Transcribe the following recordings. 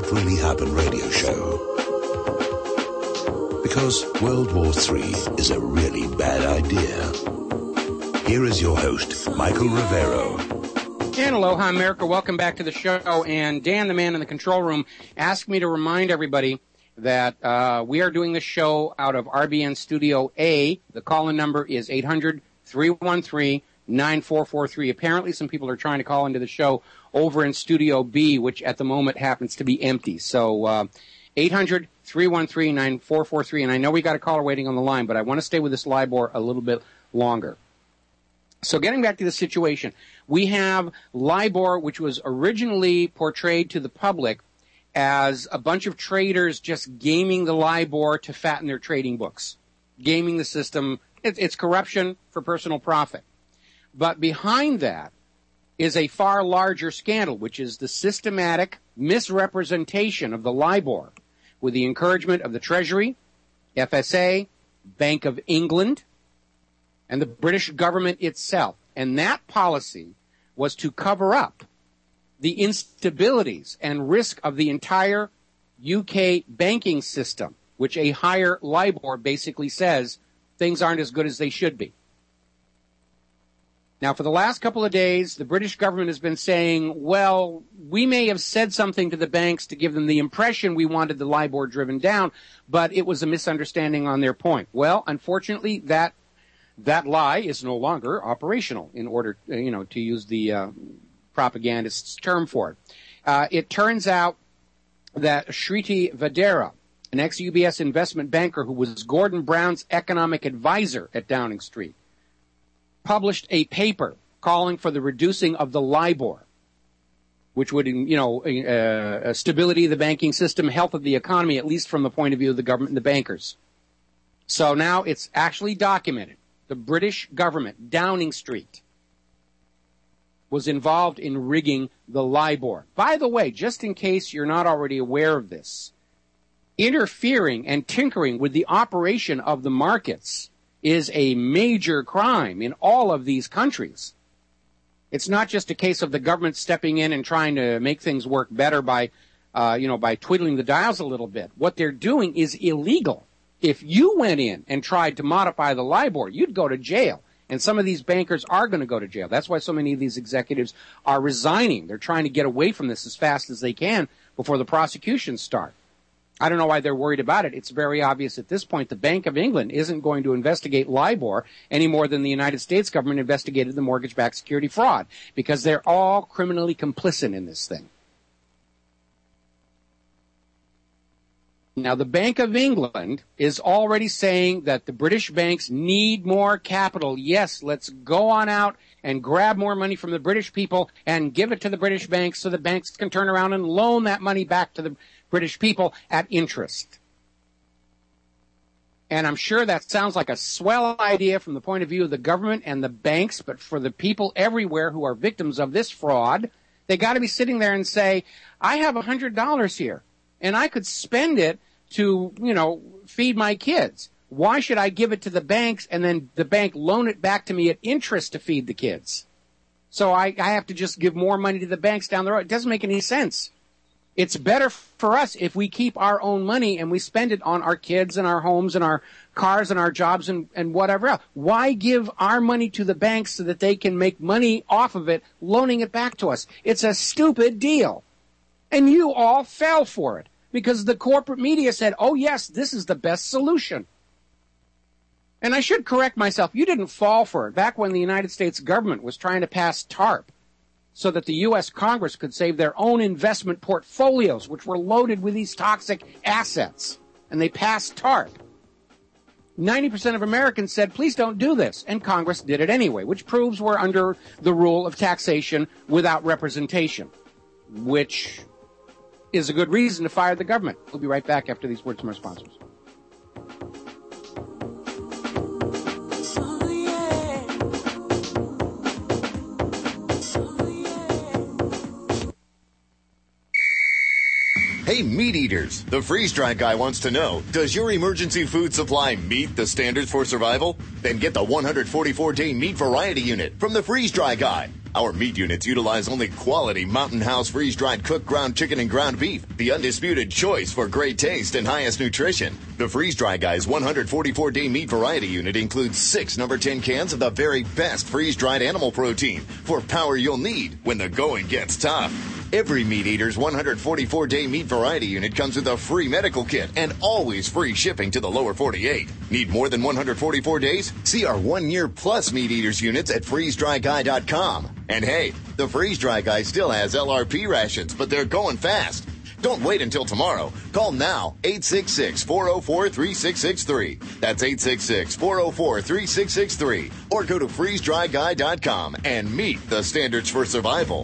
Really Happen radio show. Because World War III is a really bad idea. Here is your host, Michael Rivero. And aloha, America. Welcome back to the show. And Dan, the man in the control room, asked me to remind everybody that we are doing this show out of RBN Studio A. The call-in number is 800-313-9443. Apparently, some people are trying to call into the show over in Studio B, which at the moment happens to be empty. So 800-313-9443. And I know we got a caller waiting on the line, but I want to stay with this LIBOR a little bit longer. So getting back to the situation, we have LIBOR, which was originally portrayed to the public as a bunch of traders just gaming the LIBOR to fatten their trading books, gaming the system. It's corruption for personal profit. But behind that is a far larger scandal, which is the systematic misrepresentation of the LIBOR with the encouragement of the Treasury, FSA, Bank of England, and the British government itself. And that policy was to cover up the instabilities and risk of the entire UK banking system, which a higher LIBOR basically says things aren't as good as they should be. Now, for the last couple of days, the British government has been saying, well, we may have said something to the banks to give them the impression we wanted the LIBOR driven down, but it was a misunderstanding on their point. Well, unfortunately, that lie is no longer operational, in order, to use the propagandist's term for it. It turns out that Shriti Vadera, an ex-UBS investment banker who was Gordon Brown's economic advisor at Downing Street, published a paper calling for the reducing of the LIBOR, which would, stability of the banking system, health of the economy, at least from the point of view of the government and the bankers. So now it's actually documented. The British government, Downing Street, was involved in rigging the LIBOR. By the way, just in case you're not already aware of this, interfering and tinkering with the operation of the markets is a major crime in all of these countries. It's not just a case of the government stepping in and trying to make things work better by twiddling the dials a little bit. What they're doing is illegal. If you went in and tried to modify the LIBOR, you'd go to jail. And some of these bankers are going to go to jail. That's why so many of these executives are resigning. They're trying to get away from this as fast as they can before the prosecutions start. I don't know why they're worried about it. It's very obvious at this point the Bank of England isn't going to investigate LIBOR any more than the United States government investigated the mortgage-backed security fraud, because they're all criminally complicit in this thing. Now, the Bank of England is already saying that the British banks need more capital. Yes, let's go on out and grab more money from the British people and give it to the British banks so the banks can turn around and loan that money back to the British people at interest. And I'm sure that sounds like a swell idea from the point of view of the government and the banks, but for the people everywhere who are victims of this fraud, they got to be sitting there and say, I have $100 here, and I could spend it to, feed my kids. Why should I give it to the banks and then the bank loan it back to me at interest to feed the kids? So I have to just give more money to the banks down the road. It doesn't make any sense. It's better for us if we keep our own money and we spend it on our kids and our homes and our cars and our jobs and whatever else. Why give our money to the banks so that they can make money off of it, loaning it back to us? It's a stupid deal. And you all fell for it because the corporate media said, oh, yes, this is the best solution. And I should correct myself. You didn't fall for it. Back when the United States government was trying to pass TARP so that the U.S. Congress could save their own investment portfolios, which were loaded with these toxic assets, and they passed TARP. 90% of Americans said, please don't do this, and Congress did it anyway, which proves we're under the rule of taxation without representation, which is a good reason to fire the government. We'll be right back after these words from our sponsors. Hey, meat eaters, the freeze-dry guy wants to know, does your emergency food supply meet the standards for survival? Then get the 144-day meat variety unit from the freeze-dry guy. Our meat units utilize only quality Mountain House freeze-dried cooked ground chicken and ground beef, the undisputed choice for great taste and highest nutrition. The Freeze-Dry Guy's 144-day meat variety unit includes 6 number 10 cans of the very best freeze-dried animal protein for power you'll need when the going gets tough. Every Meat Eater's 144-day meat variety unit comes with a free medical kit and always free shipping to the lower 48. Need more than 144 days? See our 1-year plus Meat Eaters units at freezedryguy.com. And hey, the Freeze-Dry Guy still has LRP rations, but they're going fast. Don't wait until tomorrow. Call now, 866-404-3663. That's 866-404-3663. Or go to freezedryguy.com and meet the standards for survival.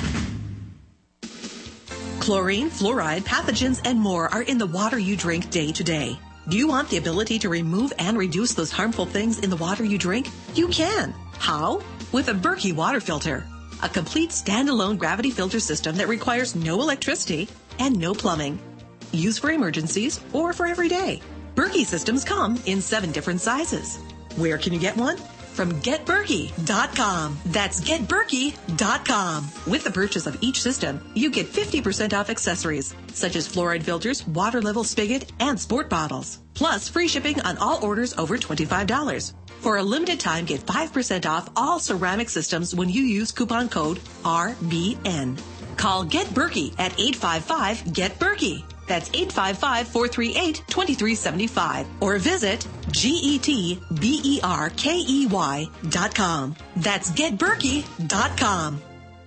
Chlorine, fluoride, pathogens, and more are in the water you drink day to day. Do you want the ability to remove and reduce those harmful things in the water you drink? You can. How? With a Berkey water filter. A complete standalone gravity filter system that requires no electricity and no plumbing. Used for emergencies or for every day. Berkey systems come in 7 different sizes. Where can you get one? From GetBerkey.com. That's GetBerkey.com. With the purchase of each system, you get 50% off accessories, such as fluoride filters, water level spigot, and sport bottles. Plus, free shipping on all orders over $25. For a limited time, get 5% off all ceramic systems when you use coupon code RBN. Call Get Berkey at 855-GET-BERKEY. That's 855-438-2375. Or visit GetBerkey.com. That's GetBerkey.com.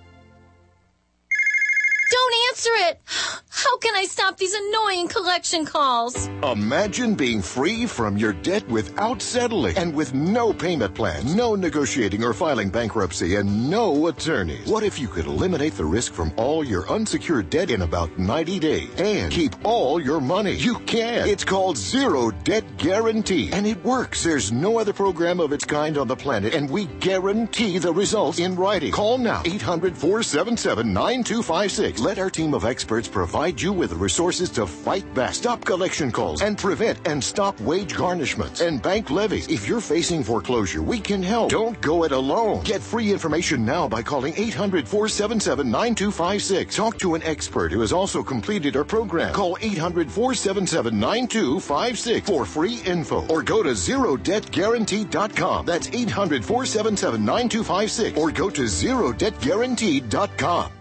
Don't answer it. How can I stop these annoying collection calls? Imagine being free from your debt without settling and with no payment plan, no negotiating or filing bankruptcy, and no attorneys. What if you could eliminate the risk from all your unsecured debt in about 90 days and keep all your money? You can. It's called Zero Debt Guarantee, and it works. There's no other program of its kind on the planet, and we guarantee the results in writing. Call now, 800-477-9256. Let our team of experts provide you with the resources to fight back, stop collection calls, and prevent and stop wage garnishments and bank levies. If you're facing foreclosure, we can help. Don't go it alone. Get free information now by calling 800-477-9256. Talk to an expert who has also completed our program. Call 800-477-9256 for free info, or go to ZeroDebtGuarantee.com. That's 800-477-9256, or go to ZeroDebtGuarantee.com.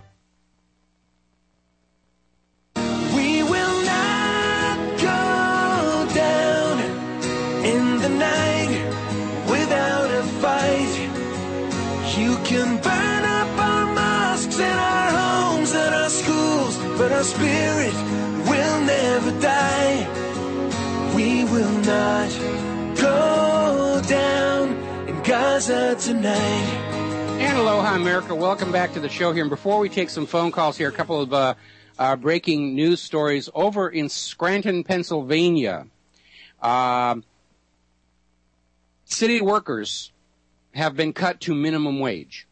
You can burn up our mosques and our homes and our schools, but our spirit will never die. We will not go down in Gaza tonight. And aloha, America. Welcome back to the show here. And before we take some phone calls here, a couple of breaking news stories over in Scranton, Pennsylvania. City workers have been cut to minimum wage.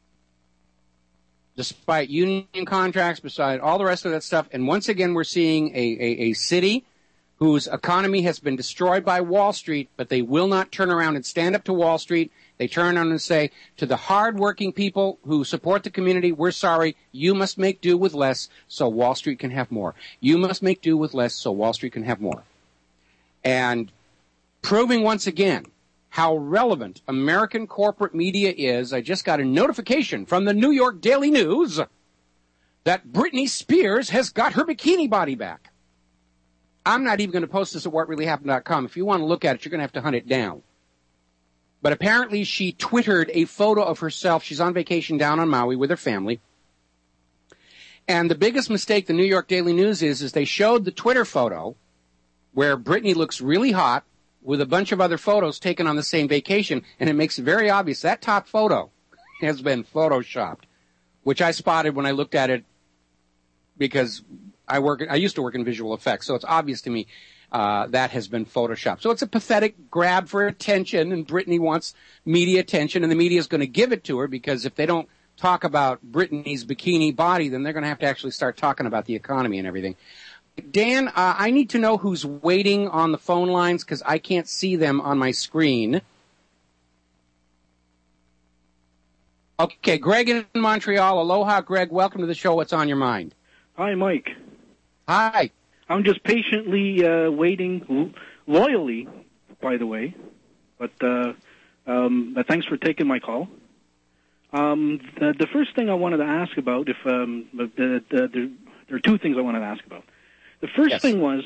Despite union contracts, beside all the rest of that stuff. And once again, we're seeing a city whose economy has been destroyed by Wall Street, but they will not turn around and stand up to Wall Street. They turn around and say to the hardworking people who support the community, we're sorry, you must make do with less so Wall Street can have more. You must make do with less so Wall Street can have more. And proving once again how relevant American corporate media is, I just got a notification from the New York Daily News that Britney Spears has got her bikini body back. I'm not even going to post this at whatreallyhappened.com. If you want to look at it, you're going to have to hunt it down. But apparently she Twittered a photo of herself. She's on vacation down on Maui with her family. And the biggest mistake the New York Daily News is they showed the Twitter photo where Britney looks really hot with a bunch of other photos taken on the same vacation, and it makes it very obvious that top photo has been photoshopped, which I spotted when I looked at it because I used to work in visual effects, so it's obvious to me that has been photoshopped. So it's a pathetic grab for attention, and Britney wants media attention, and the media is going to give it to her because if they don't talk about Britney's bikini body, then they're going to have to actually start talking about the economy and everything. Dan, I need to know who's waiting on the phone lines because I can't see them on my screen. Okay, Greg in Montreal. Aloha, Greg. Welcome to the show. What's on your mind? Hi, Mike. Hi. I'm just patiently waiting, loyally, by the way. But thanks for taking my call. The first thing I wanted to ask about, there are two things I wanted to ask about. The first thing was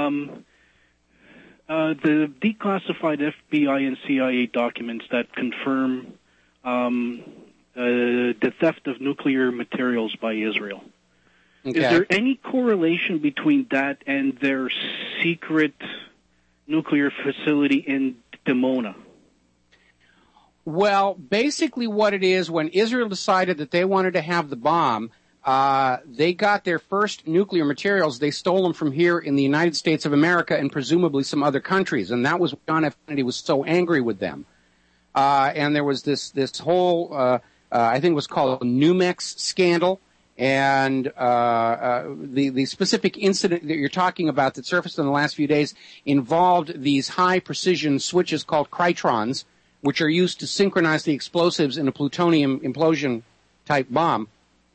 the declassified FBI and CIA documents that confirm the theft of nuclear materials by Israel. Okay. Is there any correlation between that and their secret nuclear facility in Dimona? Well, basically what it is, when Israel decided that they wanted to have the bomb, they got their first nuclear materials. They stole them from here in the United States of America and presumably some other countries. And that was why John F. Kennedy was so angry with them. And there was this whole, I think it was called a Numex scandal. And the specific incident that you're talking about that surfaced in the last few days involved these high-precision switches called Krytrons, which are used to synchronize the explosives in a plutonium implosion-type bomb.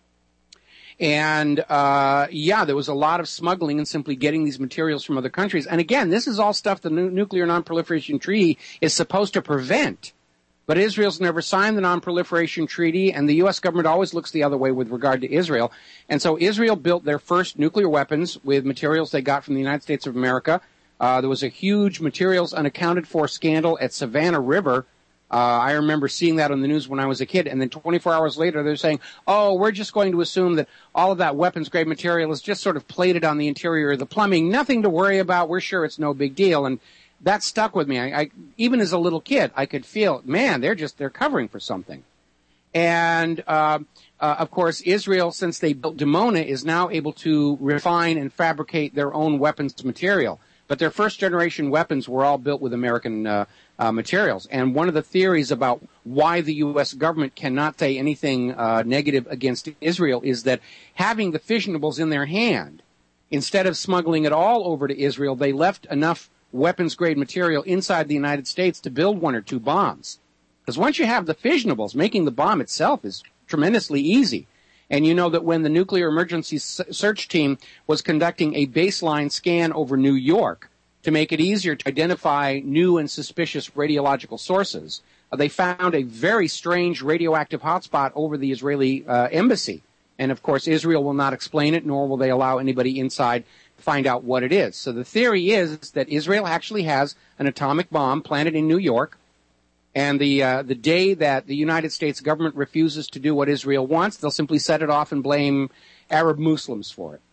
And, there was a lot of smuggling and simply getting these materials from other countries. And again, this is all stuff the Nuclear Non-Proliferation Treaty is supposed to prevent. But Israel's never signed the Non-Proliferation Treaty, and the U.S. government always looks the other way with regard to Israel. And so Israel built their first nuclear weapons with materials they got from the United States of America. There was a huge materials unaccounted for scandal at Savannah River. I remember seeing that on the news when I was a kid, and then 24 hours later they're saying, oh, we're just going to assume that all of that weapons-grade material is just sort of plated on the interior of the plumbing. Nothing to worry about. We're sure it's no big deal. And that stuck with me. I even as a little kid, I could feel, man, they're covering for something. And, of course, Israel, since they built Dimona, is now able to refine and fabricate their own weapons material. But their first-generation weapons were all built with American materials. And one of the theories about why the U.S. government cannot say anything negative against Israel is that having the fissionables in their hand, instead of smuggling it all over to Israel, they left enough weapons-grade material inside the United States to build one or two bombs. Because once you have the fissionables, making the bomb itself is tremendously easy. And you know that when the Nuclear Emergency Search Team was conducting a baseline scan over New York to make it easier to identify new and suspicious radiological sources, they found a very strange radioactive hotspot over the Israeli embassy. And, of course, Israel will not explain it, nor will they allow anybody inside to find out what it is. So the theory is that Israel actually has an atomic bomb planted in New York, and the day that the United States government refuses to do what Israel wants, they'll simply set it off and blame Arab Muslims for it.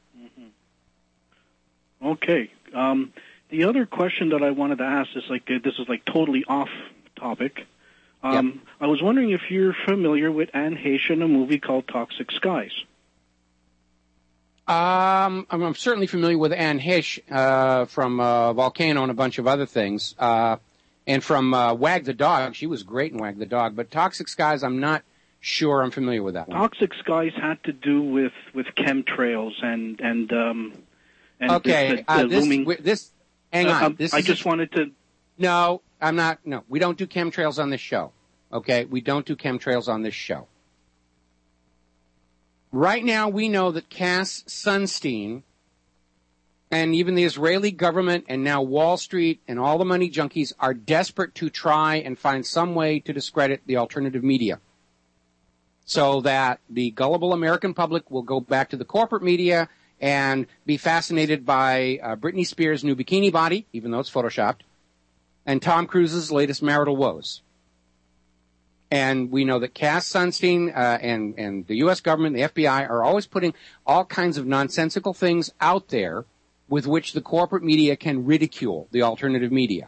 Mm-hmm. Okay. The other question that I wanted to ask is this is totally off topic. I was wondering if you're familiar with Anne Heche in a movie called Toxic Skies. I'm certainly familiar with Anne Heche from Volcano and a bunch of other things. And from Wag the Dog. She was great in Wag the Dog. But Toxic Skies, I'm not sure I'm familiar with that one. Toxic Skies had to do with chemtrails and okay, hang on. I just wanted to... No, I'm not. No, we don't do chemtrails on this show. Okay, we don't do chemtrails on this show. Right now, we know that Cass Sunstein and even the Israeli government and now Wall Street and all the money junkies are desperate to try and find some way to discredit the alternative media so that the gullible American public will go back to the corporate media and be fascinated by Britney Spears' new bikini body, even though it's photoshopped, and Tom Cruise's latest marital woes. And we know that Cass Sunstein and the U.S. government, the FBI, are always putting all kinds of nonsensical things out there with which the corporate media can ridicule the alternative media.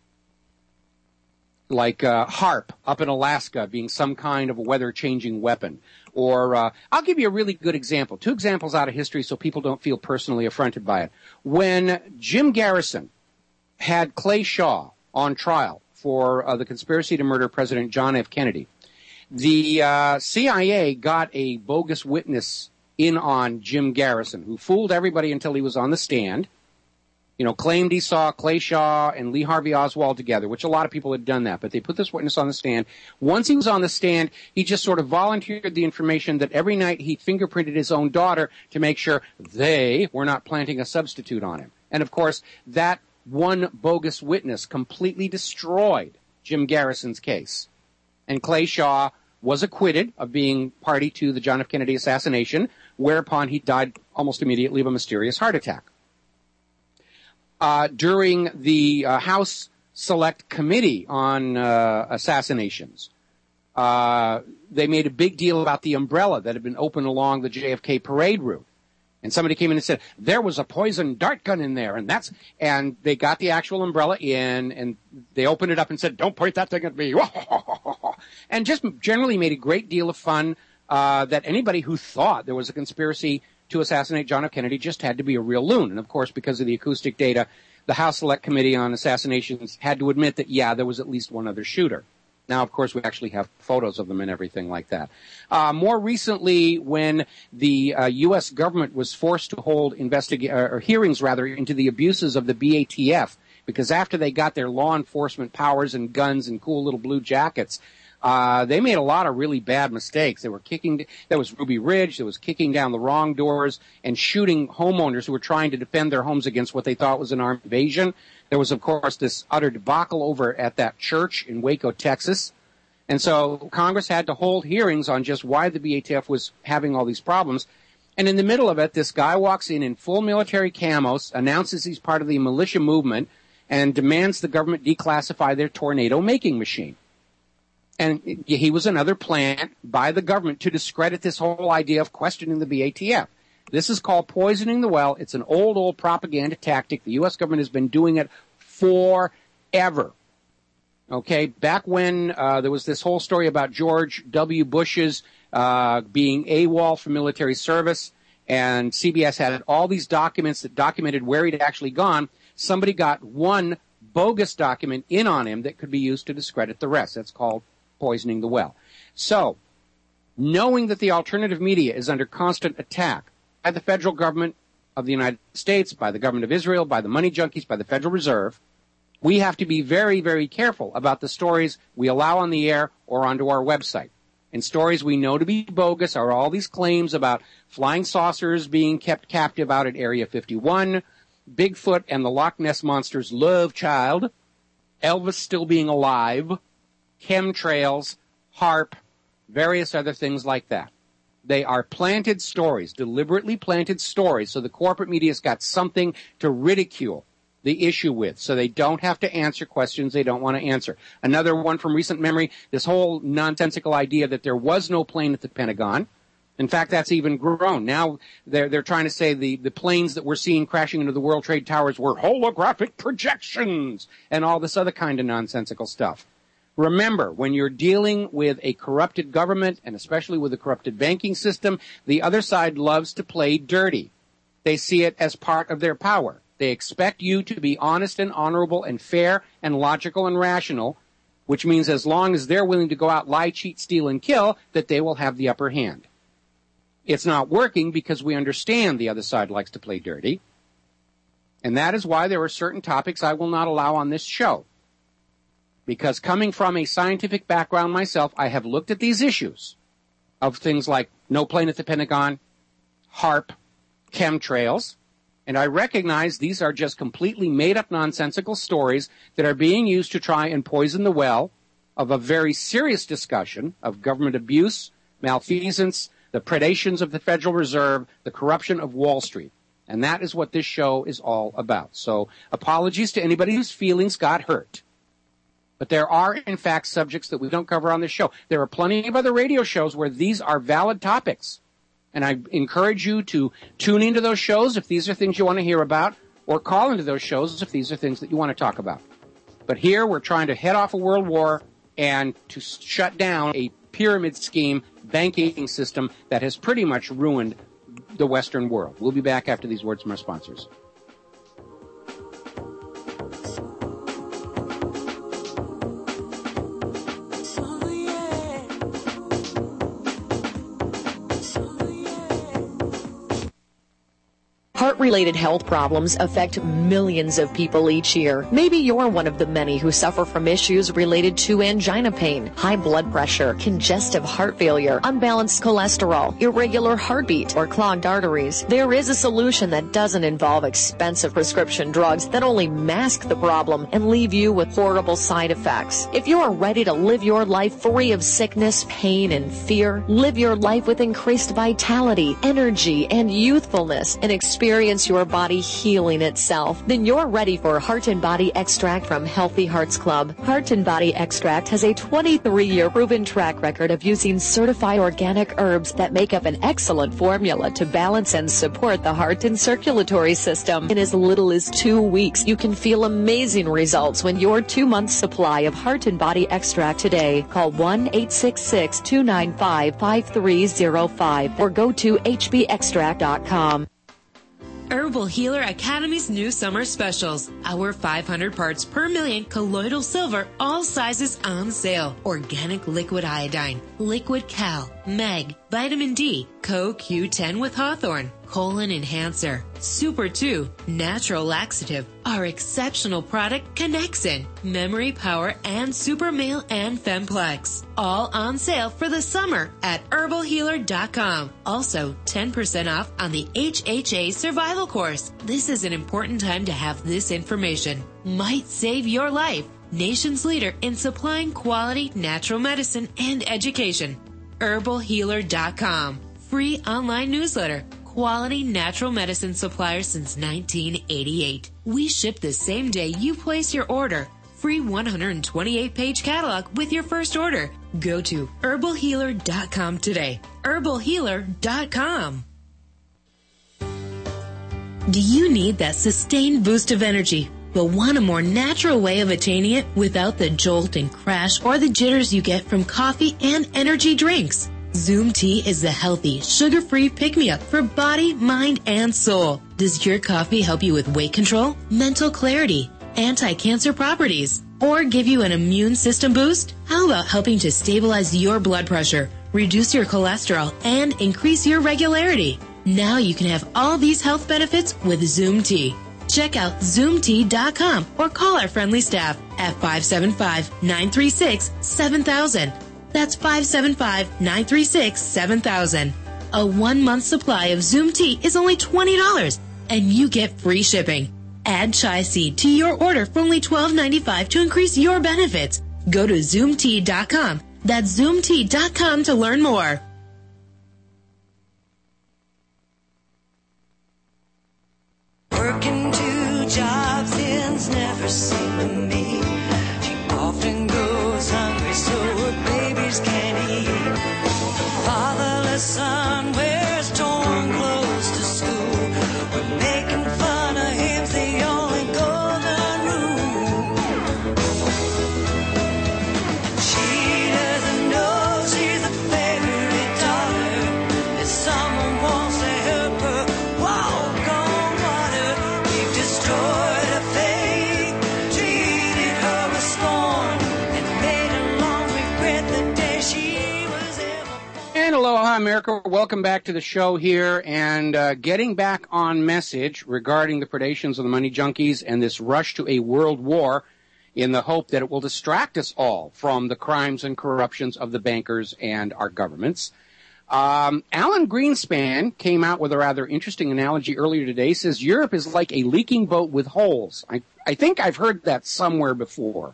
Like HARP up in Alaska being some kind of a weather-changing weapon. Or I'll give you a really good example. 2 examples out of history so people don't feel personally affronted by it. When Jim Garrison had Clay Shaw on trial for the conspiracy to murder President John F. Kennedy, the CIA got a bogus witness in on Jim Garrison, who fooled everybody until he was on the stand. claimed he saw Clay Shaw and Lee Harvey Oswald together, which a lot of people had done that, but they put this witness on the stand. Once he was on the stand, he just sort of volunteered the information that every night he fingerprinted his own daughter to make sure they were not planting a substitute on him. And of course, that one bogus witness completely destroyed Jim Garrison's case. And Clay Shaw was acquitted of being party to the John F. Kennedy assassination, whereupon he died almost immediately of a mysterious heart attack. During the House Select Committee on Assassinations, they made a big deal about the umbrella that had been opened along the JFK parade route. And somebody came in and said, there was a poison dart gun in there, and they got the actual umbrella in, and they opened it up and said, don't point that thing at me. And just generally made a great deal of fun that anybody who thought there was a conspiracy to assassinate John F. Kennedy just had to be a real loon. And of course, because of the acoustic data, the House Select Committee on Assassinations had to admit that, yeah, there was at least one other shooter. Now, of course, we actually have photos of them and everything like that. More recently, when the U.S. government was forced to hold hearings into the abuses of the BATF, because after they got their law enforcement powers and guns and cool little blue jackets, they made a lot of really bad mistakes. There was Ruby Ridge, there was kicking down the wrong doors and shooting homeowners who were trying to defend their homes against what they thought was an armed invasion. There was, of course, this utter debacle over at that church in Waco, Texas. And so Congress had to hold hearings on just why the BATF was having all these problems. And in the middle of it, this guy walks in full military camos, announces he's part of the militia movement, and demands the government declassify their tornado making machine. And he was another plant by the government to discredit this whole idea of questioning the BATF. This is called poisoning the well. It's an old propaganda tactic. The U.S. government has been doing it forever. Okay, back when there was this whole story about George W. Bush's being AWOL for military service, and CBS had all these documents that documented where he'd actually gone, somebody got one bogus document in on him that could be used to discredit the rest. That's called poisoning the well. So, knowing that the alternative media is under constant attack by the federal government of the United States, by the government of Israel, by the money junkies, by the Federal Reserve, we have to be very, very careful about the stories we allow on the air or onto our website. And stories we know to be bogus are all these claims about flying saucers being kept captive out at Area 51, Bigfoot and the Loch Ness Monster's love child, Elvis still being alive, chemtrails, HARP, various other things like that. They are planted stories, deliberately planted stories, so the corporate media's got something to ridicule the issue with, so they don't have to answer questions they don't want to answer. Another one from recent memory, this whole nonsensical idea that there was no plane at the Pentagon. In fact, that's even grown. Now they're trying to say the planes that we're seeing crashing into the World Trade Towers were holographic projections and all this other kind of nonsensical stuff. Remember, when you're dealing with a corrupted government, and especially with a corrupted banking system, the other side loves to play dirty. They see it as part of their power. They expect you to be honest and honorable and fair and logical and rational, which means as long as they're willing to go out, lie, cheat, steal, and kill, that they will have the upper hand. It's not working because we understand the other side likes to play dirty. And that is why there are certain topics I will not allow on this show. Because coming from a scientific background myself, I have looked at these issues of things like no plane at the Pentagon, HARP, chemtrails, and I recognize these are just completely made-up nonsensical stories that are being used to try and poison the well of a very serious discussion of government abuse, malfeasance, the predations of the Federal Reserve, the corruption of Wall Street. And that is what this show is all about. So apologies to anybody whose feelings got hurt. But there are, in fact, subjects that we don't cover on this show. There are plenty of other radio shows where these are valid topics. And I encourage you to tune into those shows if these are things you want to hear about, or call into those shows if these are things that you want to talk about. But here we're trying to head off a world war and to shut down a pyramid scheme banking system that has pretty much ruined the Western world. We'll be back after these words from our sponsors. Heart-related health problems affect millions of people each year. Maybe you're one of the many who suffer from issues related to angina pain, high blood pressure, congestive heart failure, unbalanced cholesterol, irregular heartbeat, or clogged arteries. There is a solution that doesn't involve expensive prescription drugs that only mask the problem and leave you with horrible side effects. If you are ready to live your life free of sickness, pain, and fear, live your life with increased vitality, energy, and youthfulness, and experience your body healing itself, then you're ready for Heart and Body Extract from Healthy Hearts Club. Heart and Body Extract has a 23-year proven track record of using certified organic herbs that make up an excellent formula to balance and support the heart and circulatory system. In as little as 2 weeks, you can feel amazing results when your 2-month supply of Heart and Body Extract today. Call 1-866-295-5305 or go to hbextract.com. Herbal Healer Academy's new summer specials. Our 500 parts per million colloidal silver, all sizes on sale. Organic liquid iodine, liquid cal, Meg, vitamin D, CoQ10 with Hawthorne, colon enhancer, Super 2, natural laxative, our exceptional product Connexin, memory power, and Super Male and Femplex. All on sale for the summer at herbalhealer.com. Also, 10% off on the HHA survival course. This is an important time to have this information. Might save your life. Nation's leader in supplying quality natural medicine and education. herbalhealer.com. Free online newsletter. Quality natural medicine supplier since 1988. We ship the same day you place your order. Free 128-page catalog with your first order. Go to herbalhealer.com today. herbalhealer.com. Do you need that sustained boost of energy, but want a more natural way of attaining it without the jolt and crash or the jitters you get from coffee and energy drinks? Zoom Tea is the healthy, sugar-free pick-me-up for body, mind, and soul. Does your coffee help you with weight control, mental clarity, anti-cancer properties, or give you an immune system boost? How about helping to stabilize your blood pressure, reduce your cholesterol, and increase your regularity? Now you can have all these health benefits with Zoom Tea. Check out ZoomTea.com or call our friendly staff at 575-936-7000. That's 575-936-7000. A 1-month supply of Zoom Tea is only $20, and you get free shipping. Add chai seed to your order for only $12.95 to increase your benefits. Go to ZoomTea.com. That's ZoomTea.com to learn more. Working 2 jobs ends never seem to me. She often goes hungry so her babies can't eat. Fatherless son wears torn clothes to school. We're making fun of him's the only golden rule. She doesn't know she's a favorite daughter, that someone wants to help her walk on water. We've destroyed her faith, treated her with scorn, and made her long regret the day she was ever born. And aloha, America. Welcome back to the show here, and getting back on message regarding the predations of the money junkies and this rush to a world war in the hope that it will distract us all from the crimes and corruptions of the bankers and our governments. Alan Greenspan came out with a rather interesting analogy earlier today. He says Europe is like a leaking boat with holes. I think I've heard that somewhere before.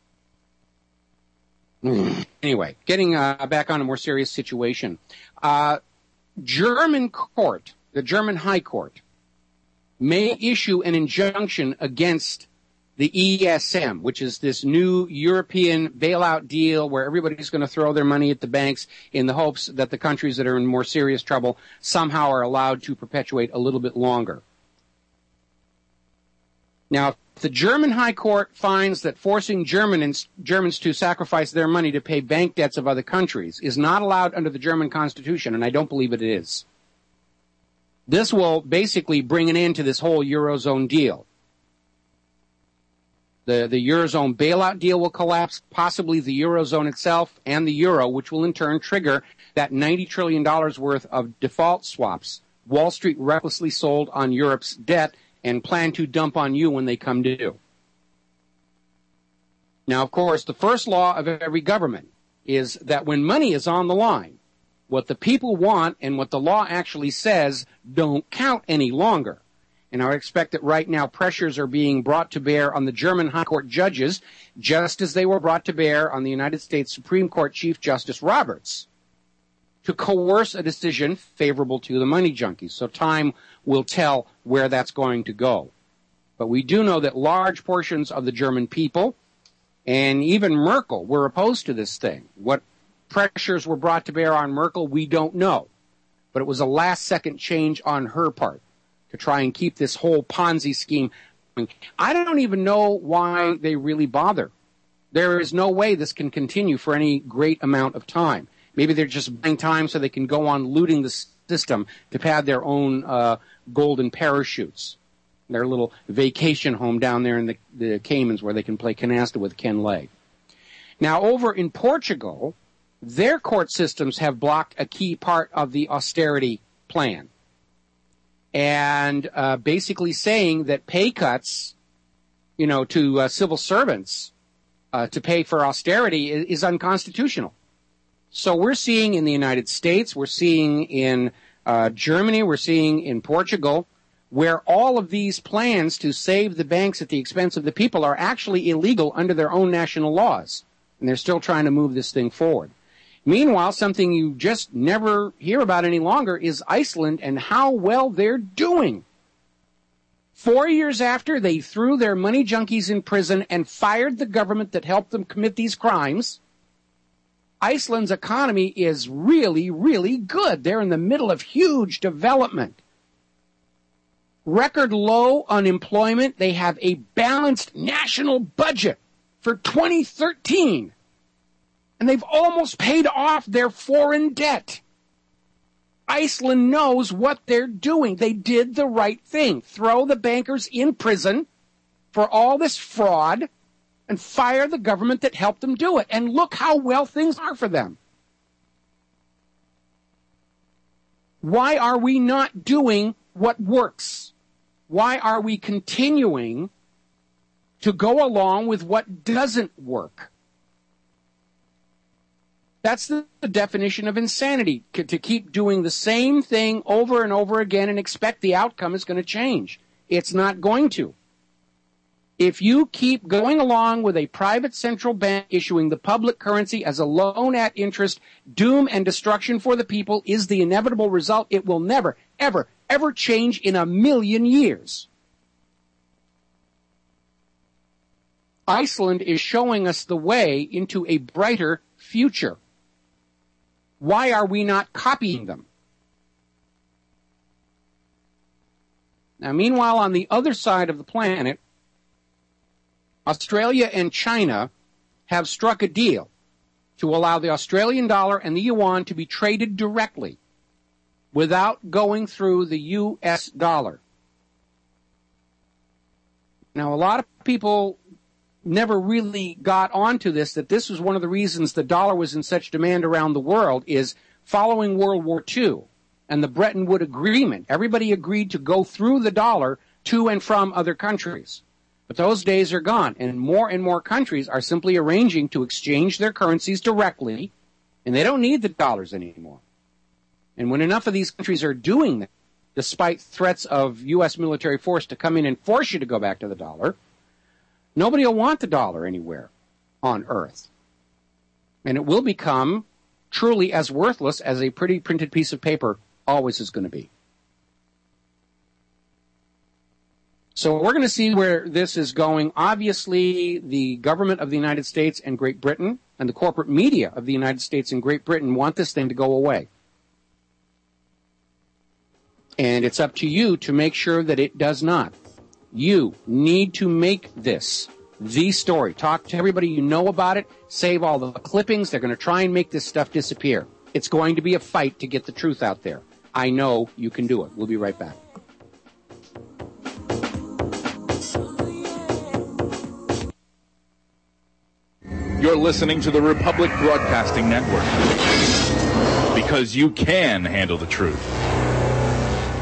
Anyway, getting back on a more serious situation. German court, the German High Court, may issue an injunction against the ESM, which is this new European bailout deal where everybody's going to throw their money at the banks in the hopes that the countries that are in more serious trouble somehow are allowed to perpetuate a little bit longer. Now, if the German High Court finds that forcing Germans to sacrifice their money to pay bank debts of other countries is not allowed under the German Constitution, and I don't believe it is, this will basically bring an end to this whole Eurozone deal. The Eurozone bailout deal will collapse, possibly the Eurozone itself and the Euro, which will in turn trigger that $90 trillion worth of default swaps Wall Street recklessly sold on Europe's debt and plan to dump on you when they come due. Now, of course, the first law of every government is that when money is on the line, what the people want and what the law actually says don't count any longer. And I would expect that right now pressures are being brought to bear on the German High Court judges, just as they were brought to bear on the United States Supreme Court Chief Justice Roberts, to coerce a decision favorable to the money junkies. So time will tell where that's going to go. But we do know that large portions of the German people, and even Merkel, were opposed to this thing. What pressures were brought to bear on Merkel, we don't know. But it was a last-second change on her part to try and keep this whole Ponzi scheme going. I don't even know why they really bother. There is no way this can continue for any great amount of time. Maybe they're just buying time so they can go on looting the system to pad their own golden parachutes. Their little vacation home down there in the Caymans where they can play canasta with Ken Lay. Now, over in Portugal, their court systems have blocked a key part of the austerity plan. And basically saying that pay cuts, to civil servants to pay for austerity is unconstitutional. So we're seeing in the United States, we're seeing in Germany, we're seeing in Portugal, where all of these plans to save the banks at the expense of the people are actually illegal under their own national laws. And they're still trying to move this thing forward. Meanwhile, something you just never hear about any longer is Iceland and how well they're doing. 4 years after they threw their money junkies in prison and fired the government that helped them commit these crimes, Iceland's economy is really, really good. They're in the middle of huge development. Record low unemployment. They have a balanced national budget for 2013. And they've almost paid off their foreign debt. Iceland knows what they're doing. They did the right thing. Throw the bankers in prison for all this fraud and fire the government that helped them do it. And look how well things are for them. Why are we not doing what works? Why are we continuing to go along with what doesn't work? That's the definition of insanity, to keep doing the same thing over and over again and expect the outcome is going to change. It's not going to. If you keep going along with a private central bank issuing the public currency as a loan at interest, doom and destruction for the people is the inevitable result. It will never, ever, ever change in a million years. Iceland is showing us the way into a brighter future. Why are we not copying them? Now, meanwhile, on the other side of the planet, Australia and China have struck a deal to allow the Australian dollar and the yuan to be traded directly without going through the U.S. dollar. Now, a lot of people never really got onto this, that this was one of the reasons the dollar was in such demand around the world, is following World War II and the Bretton Woods Agreement. Everybody agreed to go through the dollar to and from other countries. But those days are gone, and more countries are simply arranging to exchange their currencies directly, and they don't need the dollars anymore. And when enough of these countries are doing that, despite threats of U.S. military force to come in and force you to go back to the dollar, nobody will want the dollar anywhere on earth. And it will become truly as worthless as a pretty printed piece of paper always is going to be. So we're going to see where this is going. Obviously, the government of the United States and Great Britain and the corporate media of the United States and Great Britain want this thing to go away. And it's up to you to make sure that it does not. You need to make this the story. Talk to everybody you know about it. Save all the clippings. They're going to try and make this stuff disappear. It's going to be a fight to get the truth out there. I know you can do it. We'll be right back. You're listening to the Republic Broadcasting Network, because you can handle the truth.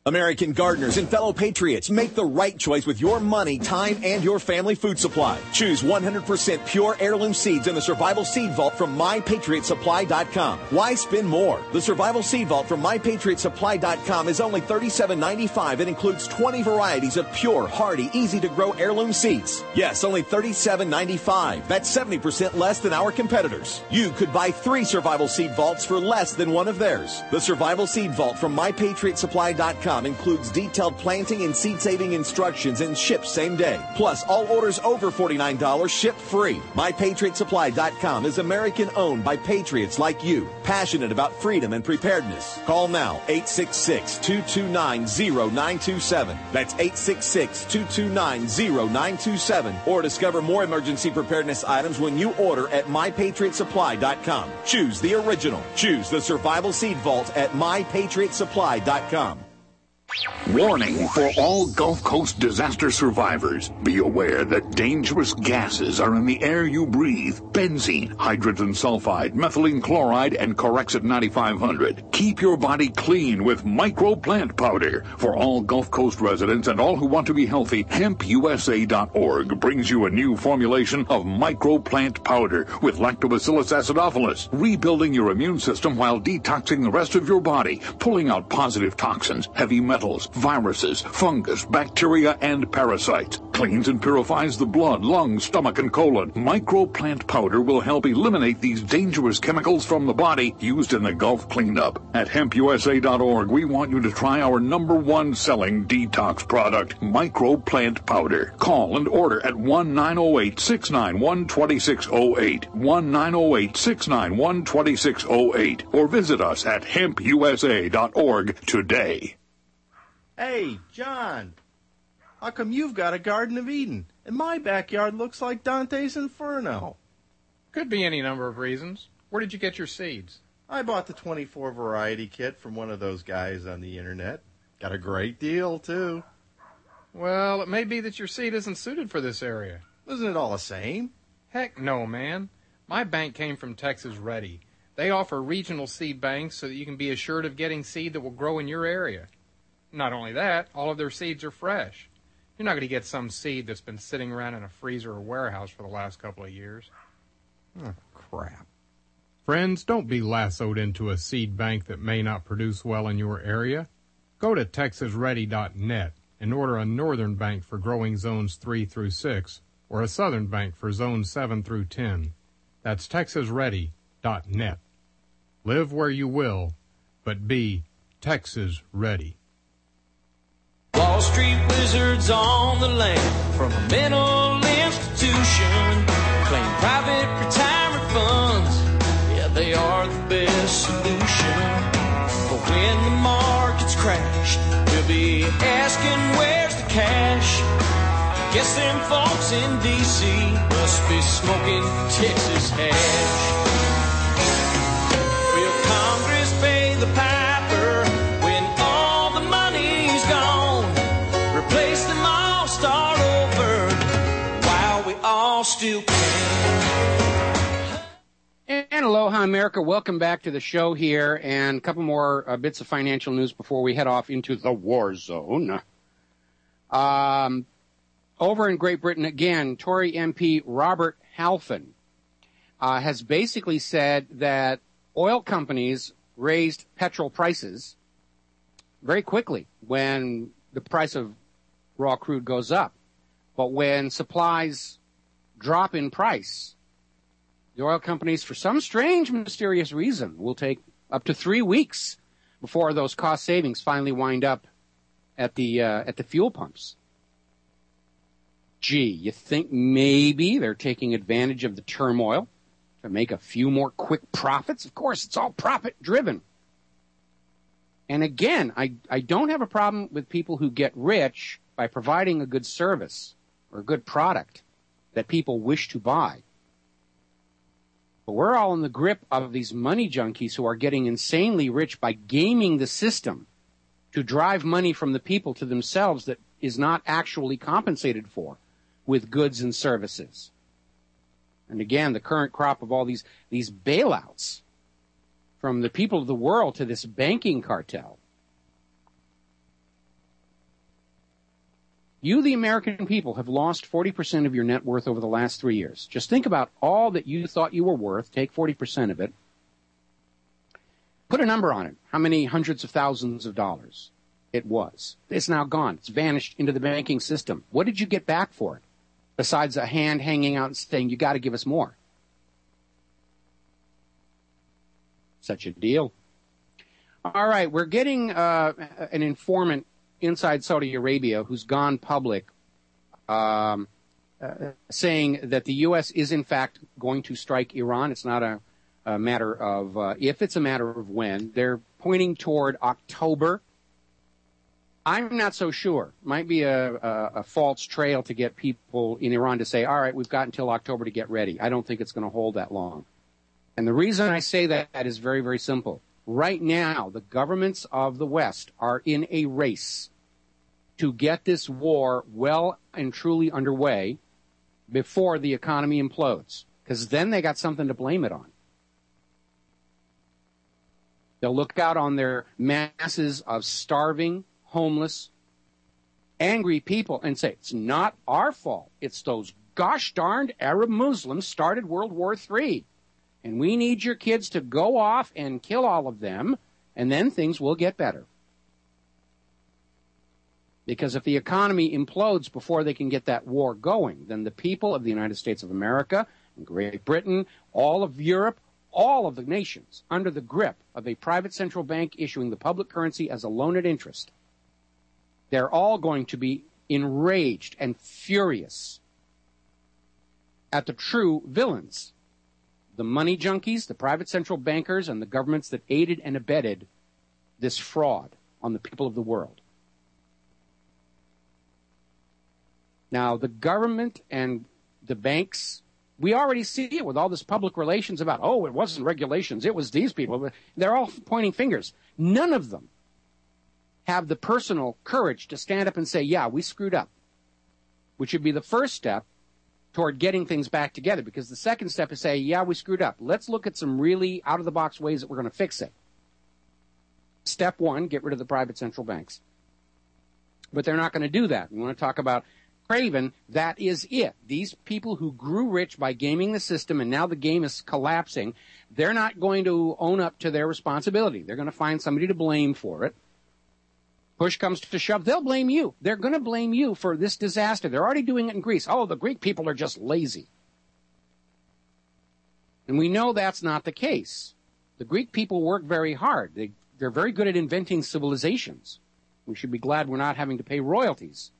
American gardeners and fellow patriots, make the right choice with your money, time, and your family food supply. Choose 100% pure heirloom seeds in the Survival Seed Vault from MyPatriotSupply.com. Why spend more? The Survival Seed Vault from MyPatriotSupply.com is only $37.95 and includes 20 varieties of pure, hardy, easy-to-grow heirloom seeds. Yes, only $37.95. That's 70% less than our competitors. You could buy 3 Survival Seed Vaults for less than one of theirs. The Survival Seed Vault from MyPatriotSupply.com includes detailed planting and seed-saving instructions and ships same day. Plus, all orders over $49 ship free. MyPatriotSupply.com is American-owned by patriots like you, passionate about freedom and preparedness. Call now, 866-229-0927. That's 866-229-0927. Or discover more emergency preparedness items when you order at MyPatriotSupply.com. Choose the original. Choose the Survival Seed Vault at MyPatriotSupply.com. Warning for all Gulf Coast disaster survivors. Be aware that dangerous gases are in the air you breathe. Benzene, hydrogen sulfide, methylene chloride, and Corexit 9500. Keep your body clean with microplant powder. For all Gulf Coast residents and all who want to be healthy, HempUSA.org brings you a new formulation of microplant powder with Lactobacillus acidophilus, rebuilding your immune system while detoxing the rest of your body, pulling out positive toxins, heavy metals, viruses, fungus, bacteria, and parasites. Cleans and purifies the blood, lungs, stomach, and colon. Microplant powder will help eliminate these dangerous chemicals from the body used in the Gulf cleanup. At HempUSA.org, we want you to try our #1 selling detox product, Microplant Powder. Call and order at 1-908-691-2608, 1-908-691-2608, or visit us at HempUSA.org today. Hey, John, how come you've got a Garden of Eden, and my backyard looks like Dante's Inferno? Could be any number of reasons. Where did you get your seeds? I bought the 24 variety kit from one of those guys on the internet. Got a great deal, too. Well, it may be that your seed isn't suited for this area. Isn't it all the same? Heck no, man. My bank came from Texas Ready. They offer regional seed banks so that you can be assured of getting seed that will grow in your area. Not only that, all of their seeds are fresh. You're not going to get some seed that's been sitting around in a freezer or warehouse for the last couple of years. Oh, crap. Friends, don't be lassoed into a seed bank that may not produce well in your area. Go to TexasReady.net and order a northern bank for growing zones 3 through 6 or a southern bank for zones 7 through 10. That's TexasReady.net. Live where you will, but be Texas Ready. Wall Street wizards on the land from a mental institution claim private retirement funds. Yeah, they are the best solution. But when the markets crash, we'll be asking where's the cash. Guess them folks in D.C. must be smoking Texas hash. Will Congress pay the piper when all the money's gone? Replace them all, start over while we all still can. And aloha, America. Welcome back to the show here. And a couple more bits of financial news before we head off into the war zone. Over in Great Britain, again, Tory MP Robert Halfon has basically said that oil companies raised petrol prices very quickly when the price of raw crude goes up. But when supplies drop in price, the oil companies, for some strange, mysterious reason, will take up to 3 weeks before those cost savings finally wind up at the fuel pumps. Gee, you think maybe they're taking advantage of the turmoil to make a few more quick profits? Of course, it's all profit-driven. And again, I don't have a problem with people who get rich by providing a good service or a good product that people wish to buy. But we're all in the grip of these money junkies who are getting insanely rich by gaming the system to drive money from the people to themselves that is not actually compensated for with goods and services. And again, the current crop of all these bailouts from the people of the world to this banking cartel. You, the American people, have lost 40% of your net worth over the last 3 years. Just think about all that you thought you were worth. Take 40% of it. Put a number on it. How many hundreds of thousands of dollars it was? It's now gone. It's vanished into the banking system. What did you get back for it? Besides a hand hanging out and saying, you got to give us more. Such a deal. All right, we're getting an informant inside Saudi Arabia who's gone public saying that the U.S. is, in fact, going to strike Iran. It's not a matter of if, it's a matter of when. They're pointing toward October. I'm not so sure. Might be a false trail to get people in Iran to say, all right, we've got until October to get ready. I don't think it's going to hold that long. And the reason I say that is very, very simple. Right now, the governments of the West are in a race to get this war well and truly underway before the economy implodes, because then they got something to blame it on. They'll look out on their masses of starving, homeless, angry people and say, it's not our fault. It's those gosh darned Arab Muslims started World War III. And we need your kids to go off and kill all of them, and then things will get better. Because if the economy implodes before they can get that war going, then the people of the United States of America and Great Britain, all of Europe, all of the nations, under the grip of a private central bank issuing the public currency as a loan at interest, they're all going to be enraged and furious at the true villains. The money junkies, the private central bankers, and the governments that aided and abetted this fraud on the people of the world. Now, the government and the banks, we already see it with all this public relations about, oh, it wasn't regulations, it was these people. They're all pointing fingers. None of them have the personal courage to stand up and say, yeah, we screwed up, which would be the first step toward getting things back together, because the second step is say, yeah, we screwed up. Let's look at some really out-of-the-box ways that we're going to fix it. Step one, get rid of the private central banks. But they're not going to do that. We want to talk about Craven. That is it. These people who grew rich by gaming the system, and now the game is collapsing, they're not going to own up to their responsibility. They're going to find somebody to blame for it. Push comes to shove, they'll blame you. They're going to blame you for this disaster. They're already doing it in Greece. Oh, the Greek people are just lazy. And we know that's not the case. The Greek people work very hard. They're very good at inventing civilizations. We should be glad we're not having to pay royalties.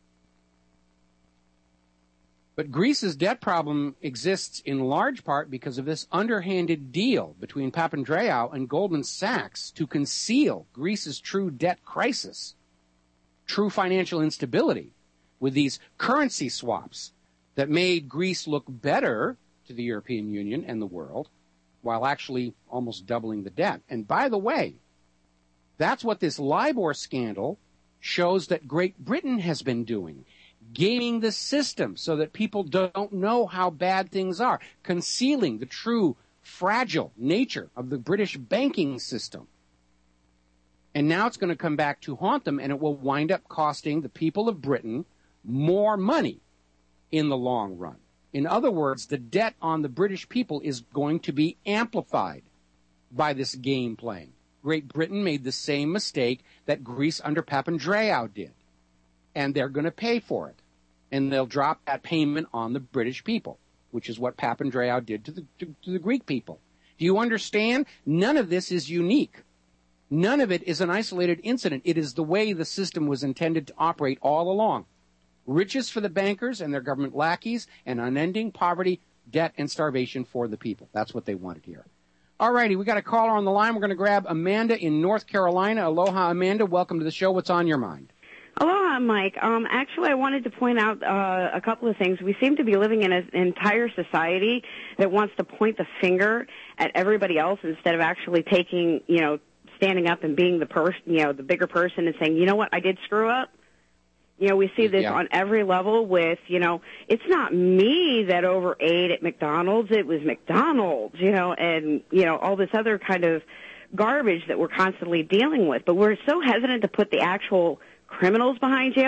But Greece's debt problem exists in large part because of this underhanded deal between Papandreou and Goldman Sachs to conceal Greece's true debt crisis, true financial instability, with these currency swaps that made Greece look better to the European Union and the world, while actually almost doubling the debt. And by the way, that's what this LIBOR scandal shows that Great Britain has been doing. Gaming the system so that people don't know how bad things are, concealing the true fragile nature of the British banking system. And now it's going to come back to haunt them, and it will wind up costing the people of Britain more money in the long run. In other words, the debt on the British people is going to be amplified by this game playing. Great Britain made the same mistake that Greece under Papandreou did. And they're going to pay for it. And they'll drop that payment on the British people, which is what Papandreou did to the Greek people. Do you understand? None of this is unique. None of it is an isolated incident. It is the way the system was intended to operate all along. Riches for the bankers and their government lackeys, and unending poverty, debt, and starvation for the people. That's what they wanted here. All righty, we got a caller on the line. We're going to grab Amanda in North Carolina. Aloha, Amanda. Welcome to the show. What's on your mind? Aloha, Mike. Actually, I wanted to point out a couple of things. We seem to be living in an entire society that wants to point the finger at everybody else instead of actually taking, standing up and being the person, the bigger person and saying, you know what, I did screw up. We see this on every level with, it's not me that overate at McDonald's. It was McDonald's, and, all this other kind of garbage that we're constantly dealing with. But we're so hesitant to put the actual criminals behind jail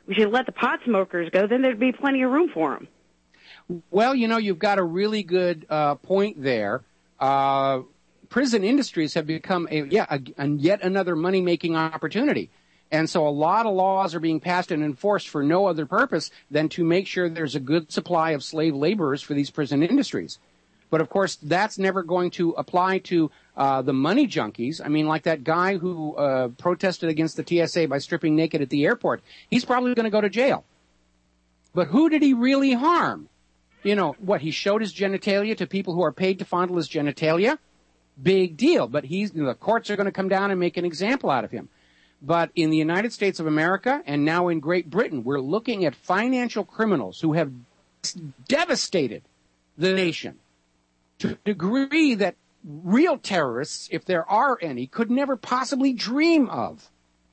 we should let the pot smokers go. Then there'd be plenty of room for them. Well, you've got a really good point there. Prison industries have become yet another money-making opportunity. And so a lot of laws are being passed and enforced for no other purpose than to make sure there's a good supply of slave laborers for these prison industries. But, of course, that's never going to apply to the money junkies. I mean, like that guy who protested against the TSA by stripping naked at the airport. He's probably going to go to jail. But who did he really harm? He showed his genitalia to people who are paid to fondle his genitalia? Big deal. But the courts are going to come down and make an example out of him. But in the United States of America and now in Great Britain, we're looking at financial criminals who have devastated the nation to a degree that real terrorists, if there are any, could never possibly dream of.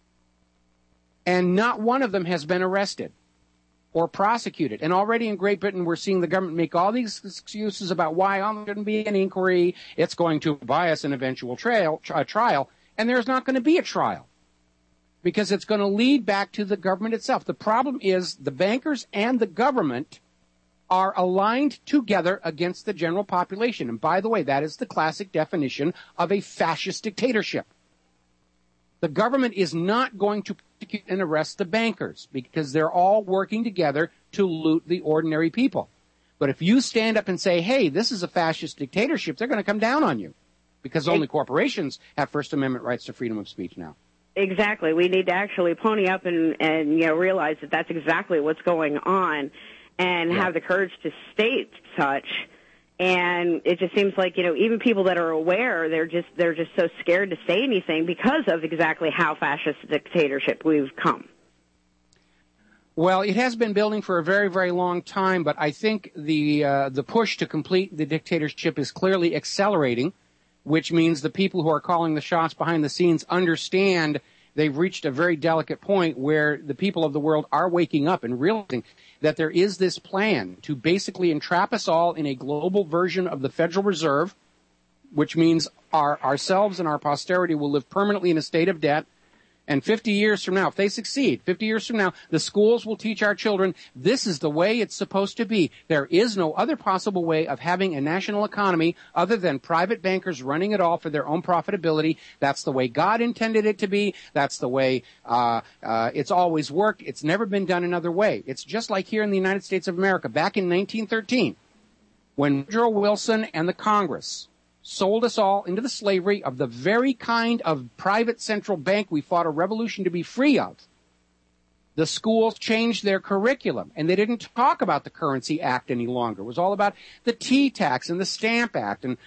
And not one of them has been arrested or prosecuted. And already in Great Britain, we're seeing the government make all these excuses about why there shouldn't be an inquiry. It's going to buy us an eventual trial, and there's not going to be a trial because it's going to lead back to the government itself. The problem is the bankers and the government are aligned together against the general population. And by the way, that is the classic definition of a fascist dictatorship. The government is not going to prosecute and arrest the bankers because they're all working together to loot the ordinary people. But if you stand up and say, hey, this is a fascist dictatorship, they're going to come down on you because only corporations have First Amendment rights to freedom of speech now. Exactly. We need to actually pony up and realize that that's exactly what's going on and have the courage to state such. And it just seems like, even people that are aware, they're just so scared to say anything because of exactly how fascist dictatorship we've come. Well, it has been building for a very, very long time, but I think the push to complete the dictatorship is clearly accelerating, which means the people who are calling the shots behind the scenes understand they've reached a very delicate point where the people of the world are waking up and realizing that there is this plan to basically entrap us all in a global version of the Federal Reserve, which means ourselves and our posterity will live permanently in a state of debt. And 50 years from now, if they succeed, 50 years from now, the schools will teach our children this is the way it's supposed to be. There is no other possible way of having a national economy other than private bankers running it all for their own profitability. That's the way God intended it to be. That's the way it's always worked. It's never been done another way. It's just like here in the United States of America back in 1913 when Woodrow Wilson and the Congress sold us all into the slavery of the very kind of private central bank we fought a revolution to be free of. The schools changed their curriculum, and they didn't talk about the Currency Act any longer. It was all about the tea tax and the Stamp Act and,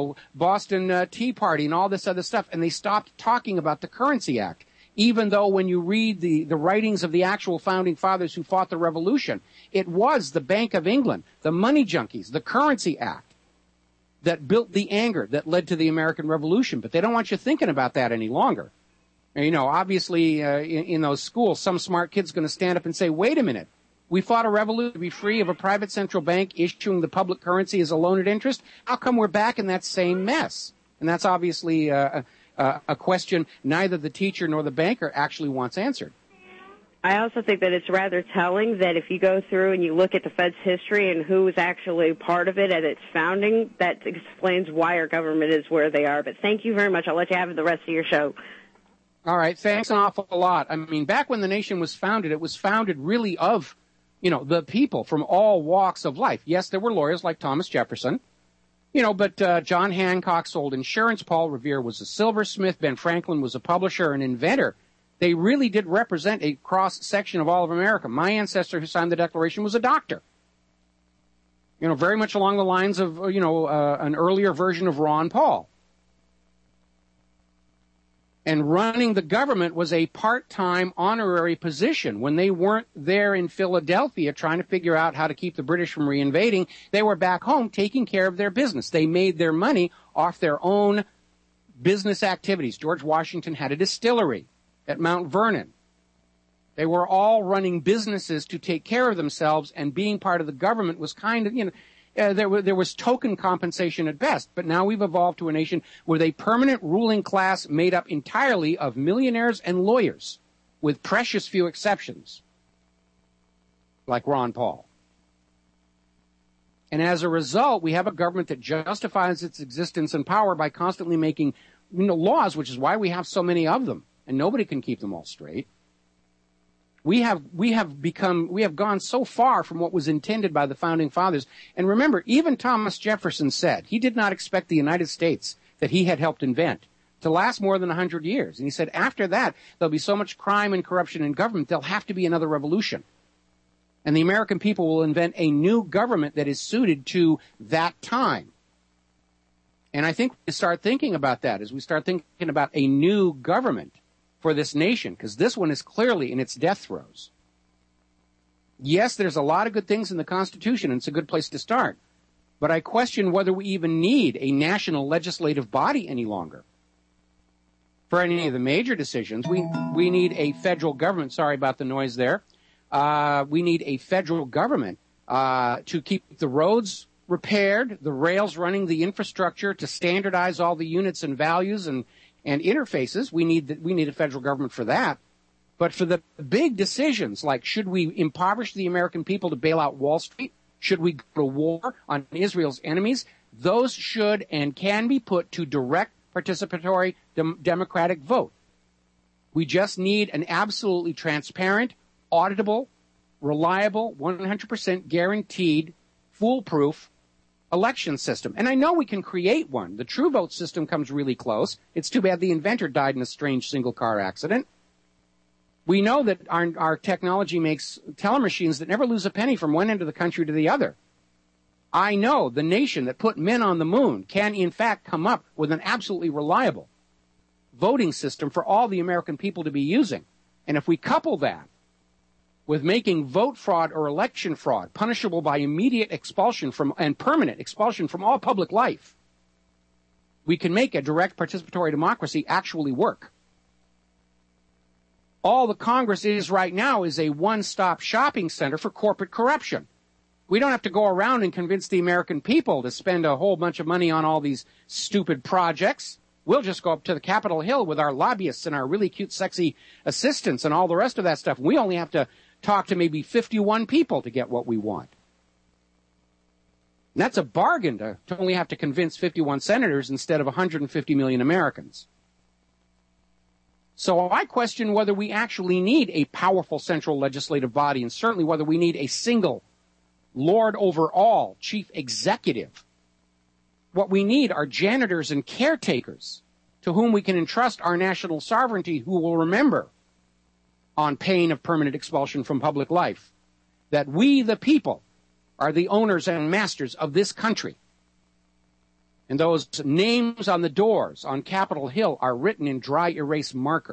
Boston Tea Party and all this other stuff, and they stopped talking about the Currency Act, even though when you read the writings of the actual founding fathers who fought the revolution, it was the Bank of England, the money junkies, the Currency Act, that built the anger that led to the American Revolution. But they don't want you thinking about that any longer. And, obviously, in those schools, some smart kid's going to stand up and say, wait a minute, we fought a revolution to be free of a private central bank issuing the public currency as a loan at interest. How come we're back in that same mess? And that's obviously a question neither the teacher nor the banker actually wants answered. I also think that it's rather telling that if you go through and you look at the Fed's history and who was actually part of it at its founding, that explains why our government is where they are. But thank you very much. I'll let you have the rest of your show. All right. Thanks an awful lot. I mean, back when the nation was founded, it was founded really of, the people from all walks of life. Yes, there were lawyers like Thomas Jefferson, but John Hancock sold insurance. Paul Revere was a silversmith. Ben Franklin was a publisher and inventor. They really did represent a cross-section of all of America. My ancestor who signed the Declaration was a doctor. Very much along the lines of, an earlier version of Ron Paul. And running the government was a part-time honorary position. When they weren't there in Philadelphia trying to figure out how to keep the British from reinvading, they were back home taking care of their business. They made their money off their own business activities. George Washington had a distillery at Mount Vernon. They were all running businesses to take care of themselves, and being part of the government was kind of, there was token compensation at best. But now we've evolved to a nation with a permanent ruling class made up entirely of millionaires and lawyers, with precious few exceptions. like Ron Paul. And as a result, we have a government that justifies its existence and power by constantly making laws, which is why we have so many of them, and nobody can keep them all straight. We have gone so far from what was intended by the founding fathers. And remember, even Thomas Jefferson said he did not expect the United States that he had helped invent to last more than 100 years. And he said after that, there'll be so much crime and corruption in government, there'll have to be another revolution. And the American people will invent a new government that is suited to that time. And I think we start thinking about that as we start thinking about a new government for this nation, because this one is clearly in its death throes. Yes, there's a lot of good things in the Constitution, and it's a good place to start. But I question whether we even need a national legislative body any longer. For any of the major decisions, we need a federal government. Sorry about the noise there. We need a federal government to keep the roads repaired, the rails running, the infrastructure, to standardize all the units and values and interfaces. We need a federal government for that. But for the big decisions, like should we impoverish the American people to bail out Wall Street? Should we go to war on Israel's enemies? Those should and can be put to direct participatory democratic vote. We just need an absolutely transparent, auditable, reliable, 100% guaranteed, foolproof election system. And I know we can create one. The True Vote system comes really close. It's too bad the inventor died in a strange single-car accident. We know that our technology makes teller machines that never lose a penny from one end of the country to the other. I know the nation that put men on the moon can, in fact, come up with an absolutely reliable voting system for all the American people to be using. And if we couple that with making vote fraud or election fraud punishable by immediate expulsion and permanent expulsion from all public life, we can make a direct participatory democracy actually work. All the Congress is right now is a one-stop shopping center for corporate corruption. We don't have to go around and convince the American people to spend a whole bunch of money on all these stupid projects. We'll just go up to the Capitol Hill with our lobbyists and our really cute, sexy assistants and all the rest of that stuff. We only have to talk to maybe 51 people to get what we want. And that's a bargain to only have to convince 51 senators instead of 150 million Americans. So I question whether we actually need a powerful central legislative body, and certainly whether we need a single Lord over all chief executive. What we need are janitors and caretakers to whom we can entrust our national sovereignty, who will remember, on pain of permanent expulsion from public life, that we, the people, are the owners and masters of this country. And those names on the doors on Capitol Hill are written in dry erase marker.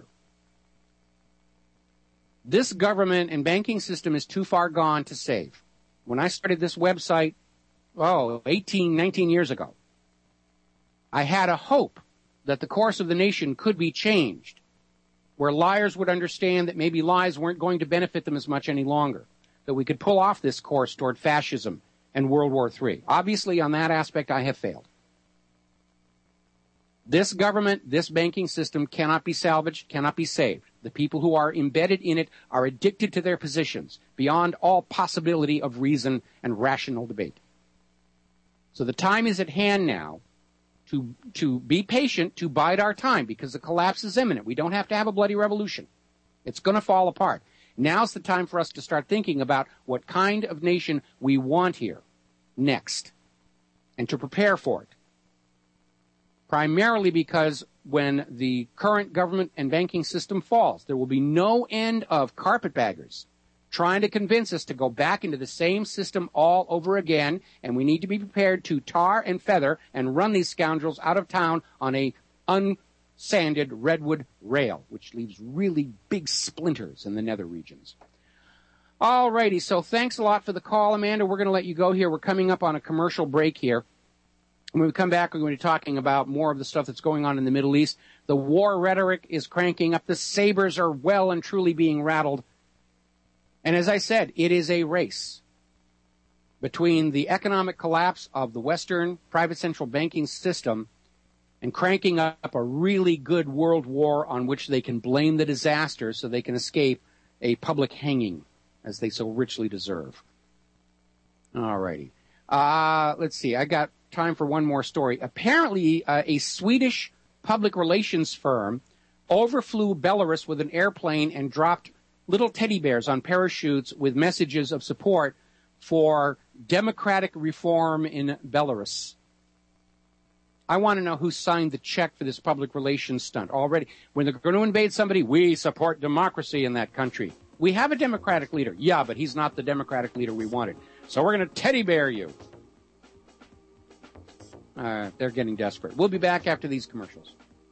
This government and banking system is too far gone to save. When I started this website, 19 years ago, I had a hope that the course of the nation could be changed, where liars would understand that maybe lies weren't going to benefit them as much any longer, that we could pull off this course toward fascism and World War III. Obviously, on that aspect, I have failed. This government, this banking system cannot be salvaged, cannot be saved. The people who are embedded in it are addicted to their positions beyond all possibility of reason and rational debate. So the time is at hand now to be patient, to bide our time, because the collapse is imminent. We don't have to have a bloody revolution. It's going to fall apart. Now's the time for us to start thinking about what kind of nation we want here next, and to prepare for it. Primarily because when the current government and banking system falls, there will be no end of carpetbaggers trying to convince us to go back into the same system all over again, and we need to be prepared to tar and feather and run these scoundrels out of town on a unsanded redwood rail, which leaves really big splinters in the nether regions. All righty, so thanks a lot for the call, Amanda. We're going to let you go here. We're coming up on a commercial break here. When we come back, we're going to be talking about more of the stuff that's going on in the Middle East. The war rhetoric is cranking up. The sabers are well and truly being rattled. And as I said, it is a race between the economic collapse of the Western private central banking system and cranking up a really good world war on which they can blame the disaster so they can escape a public hanging as they so richly deserve. All righty. Let's see. I got time for one more story. Apparently, a Swedish public relations firm overflew Belarus with an airplane and dropped little teddy bears on parachutes with messages of support for democratic reform in Belarus. I want to know who signed the check for this public relations stunt already. When they're going to invade somebody, we support democracy in that country. We have a democratic leader. Yeah, but he's not the democratic leader we wanted. So we're going to teddy bear you. They're getting desperate. We'll be back after these commercials.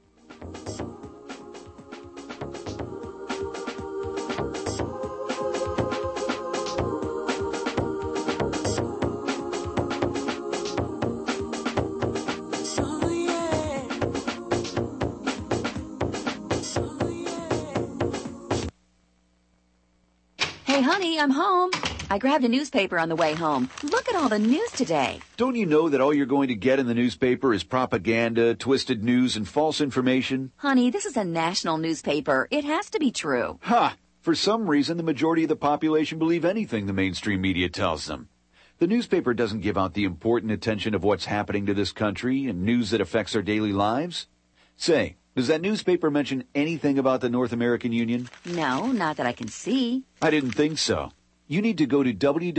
Hey, honey, I'm home. I grabbed a newspaper on the way home. Look at all the news today. Don't you know that all you're going to get in the newspaper is propaganda, twisted news, and false information? Honey, this is a national newspaper. It has to be true. Ha! For some reason, the majority of the population believe anything the mainstream media tells them. The newspaper doesn't give out the important attention of what's happening to this country and news that affects our daily lives. Say, does that newspaper mention anything about the North American Union? No, not that I can see. I didn't think so. You need to go to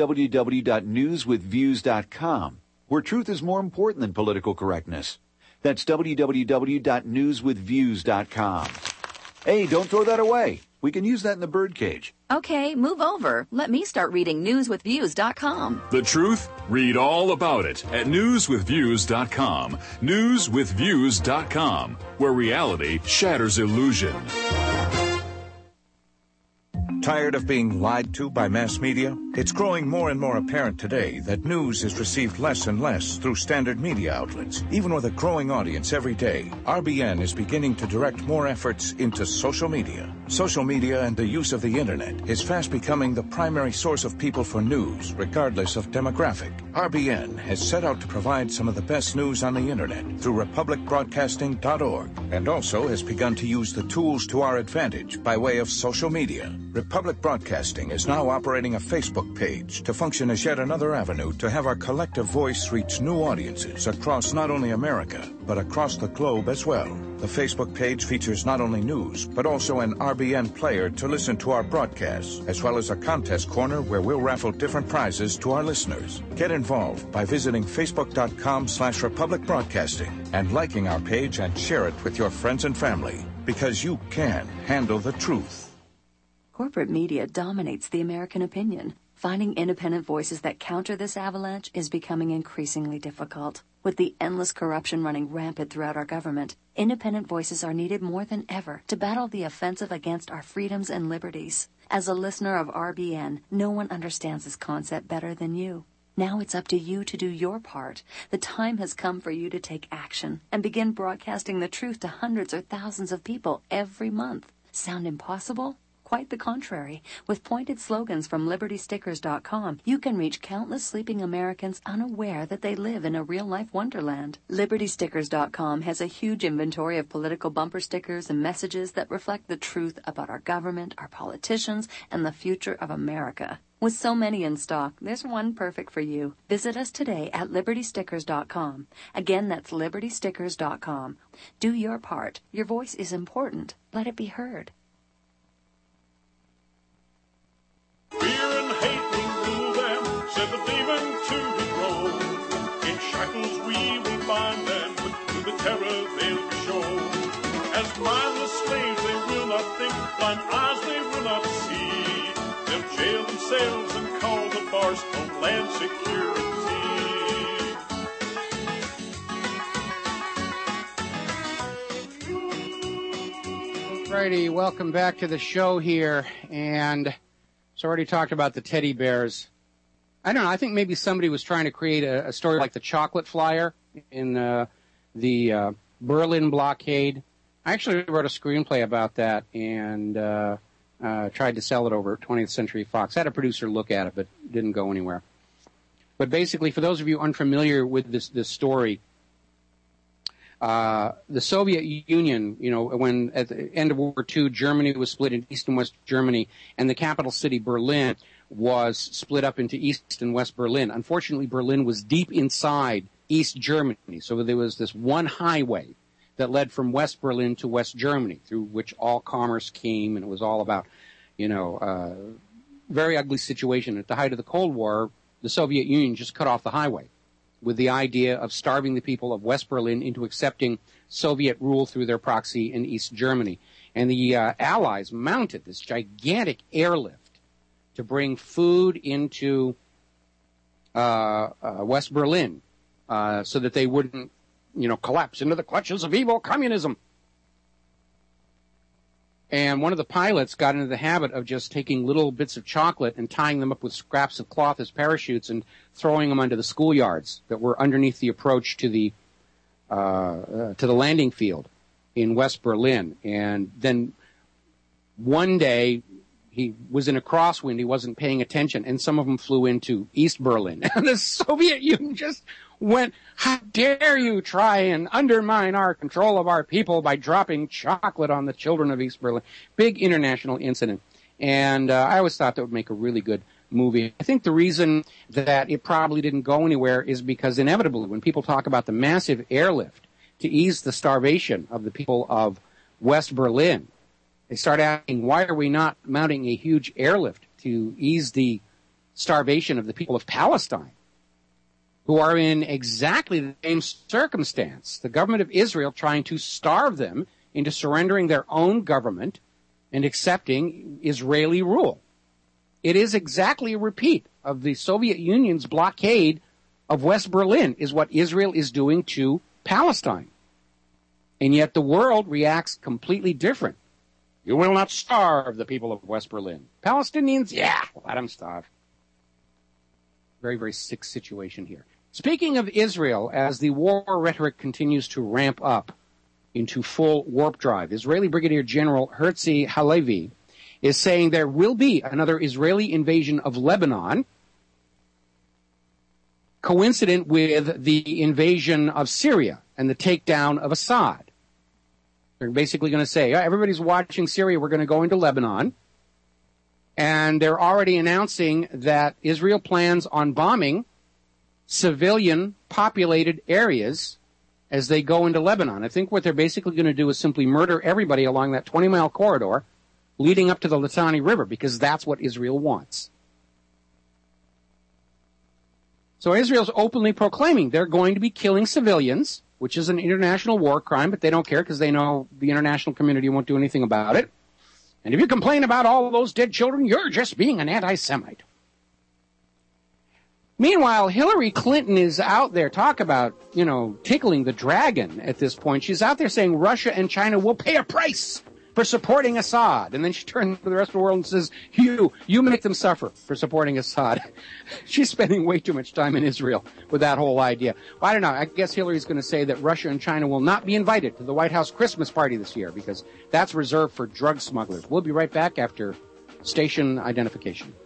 www.newswithviews.com, where truth is more important than political correctness. That's www.newswithviews.com. Hey, don't throw that away. We can use that in the birdcage. Okay, move over. Let me start reading newswithviews.com. The truth? Read all about it at newswithviews.com. Newswithviews.com, where reality shatters illusion. Tired of being lied to by mass media? It's growing more and more apparent today that news is received less and less through standard media outlets. Even with a growing audience every day, RBN is beginning to direct more efforts into social media. Social media and the use of the internet is fast becoming the primary source of people for news, regardless of demographic. RBN has set out to provide some of the best news on the internet through republicbroadcasting.org, and also has begun to use the tools to our advantage by way of social media. Republic Broadcasting is now operating a Facebook page to function as yet another avenue to have our collective voice reach new audiences across not only America, but across the globe as well. The Facebook page features not only news, but also an RBN player to listen to our broadcasts, as well as a contest corner where we'll raffle different prizes to our listeners. Get involved by visiting facebook.com/Republic Broadcasting and liking our page and share it with your friends and family, because you can handle the truth. Corporate media dominates the American opinion. Finding independent voices that counter this avalanche is becoming increasingly difficult. With the endless corruption running rampant throughout our government, independent voices are needed more than ever to battle the offensive against our freedoms and liberties. As a listener of RBN, no one understands this concept better than you. Now it's up to you to do your part. The time has come for you to take action and begin broadcasting the truth to hundreds or thousands of people every month. Sound impossible? Quite the contrary. With pointed slogans from LibertyStickers.com, you can reach countless sleeping Americans unaware that they live in a real-life wonderland. LibertyStickers.com has a huge inventory of political bumper stickers and messages that reflect the truth about our government, our politicians, and the future of America. With so many in stock, there's one perfect for you. Visit us today at LibertyStickers.com. Again, that's LibertyStickers.com. Do your part. Your voice is important. Let it be heard. Fear and hate will rule them, said the demon to his robe. In shackles we will bind them, to the terror they'll be shown. As mindless slaves they will not think, blind eyes they will not see. They'll jail themselves and call the farce Homeland Security. Righty, welcome back to the show here, and so already talked about the teddy bears. I don't know. I think maybe somebody was trying to create a story like the chocolate flyer in the Berlin blockade. I actually wrote a screenplay about that and tried to sell it over at 20th Century Fox. Had a producer look at it, but didn't go anywhere. But basically, for those of you unfamiliar with this story, the Soviet Union, when at the end of World War II, Germany was split into East and West Germany, and the capital city, Berlin, was split up into East and West Berlin. Unfortunately, Berlin was deep inside East Germany, so there was this one highway that led from West Berlin to West Germany, through which all commerce came, and it was all about, very ugly situation. At the height of the Cold War, the Soviet Union just cut off the highway with the idea of starving the people of West Berlin into accepting Soviet rule through their proxy in East Germany. And the Allies mounted this gigantic airlift to bring food into West Berlin so that they wouldn't, collapse into the clutches of evil communism. And one of the pilots got into the habit of just taking little bits of chocolate and tying them up with scraps of cloth as parachutes and throwing them onto the schoolyards that were underneath the approach to the landing field in West Berlin. And then one day he was in a crosswind, he wasn't paying attention, and some of them flew into East Berlin. And the Soviet Union just went, how dare you try and undermine our control of our people by dropping chocolate on the children of East Berlin. Big international incident. And I always thought that would make a really good movie. I think the reason that it probably didn't go anywhere is because inevitably when people talk about the massive airlift to ease the starvation of the people of West Berlin, they start asking, why are we not mounting a huge airlift to ease the starvation of the people of Palestine, who are in exactly the same circumstance? The government of Israel trying to starve them into surrendering their own government and accepting Israeli rule. It is exactly a repeat of the Soviet Union's blockade of West Berlin, is what Israel is doing to Palestine. And yet the world reacts completely different. You will not starve the people of West Berlin. Palestinians, yeah, let them starve. Very, very sick situation here. Speaking of Israel, as the war rhetoric continues to ramp up into full warp drive, Israeli Brigadier General Herzi Halevi is saying there will be another Israeli invasion of Lebanon, coincident with the invasion of Syria and the takedown of Assad. They're basically going to say, everybody's watching Syria, we're going to go into Lebanon. And they're already announcing that Israel plans on bombing civilian populated areas as they go into Lebanon. I think what they're basically going to do is simply murder everybody along that 20-mile corridor leading up to the Litani River, because that's what Israel wants. So Israel's openly proclaiming they're going to be killing civilians, which is an international war crime, but they don't care because they know the international community won't do anything about it. And if you complain about all those dead children, you're just being an anti-Semite. Meanwhile, Hillary Clinton is out there, talk about, tickling the dragon at this point. She's out there saying Russia and China will pay a price for supporting Assad. And then she turns to the rest of the world and says, you make them suffer for supporting Assad. She's spending way too much time in Israel with that whole idea. Well, I don't know. I guess Hillary's going to say that Russia and China will not be invited to the White House Christmas party this year because that's reserved for drug smugglers. We'll be right back after station identification.